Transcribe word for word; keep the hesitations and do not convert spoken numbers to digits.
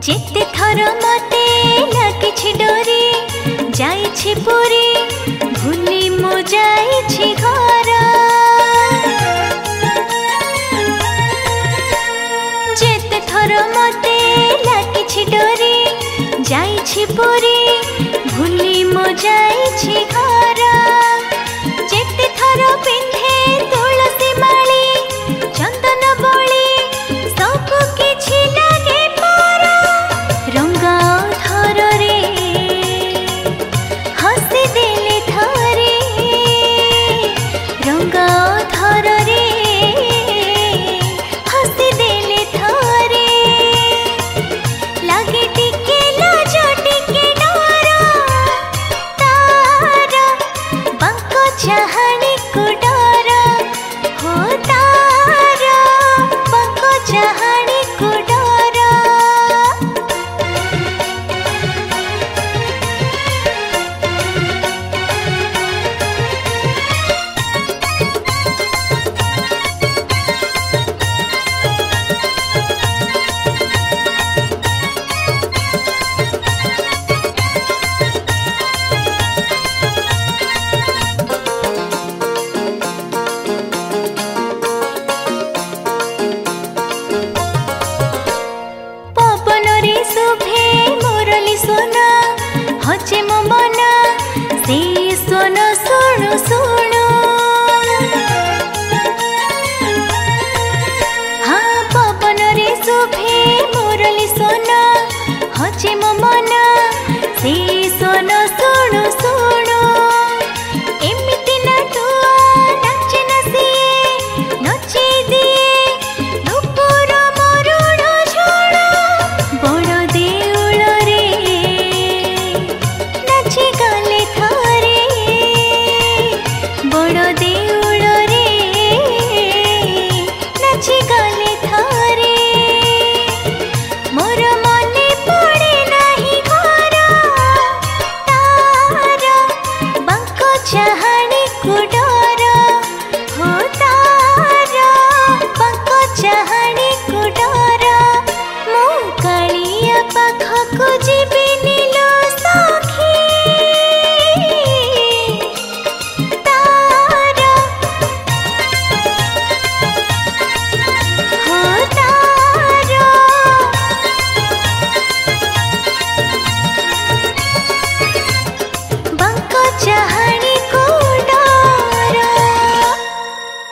जेते थर मते लागिछि डोरी जाइछि पुरी भूली मो जाइछि घर जेते थर मते लागिछि डोरी जाइछि पुरी भूली मो जाइछि घर जेते थर पिंधे तुलसी माली चंदन बोली सब किछि लागे पर रंगा थर रे हसी देले थरे रंगा थर रे हसी देले थरे लागे टिके लाज टिके डर तार बांको चाहणी को डर हो तार बांको चाहणी को डर पवन रे शुभे मुरली सोना हजे मो मन से सोन सुनु सुनु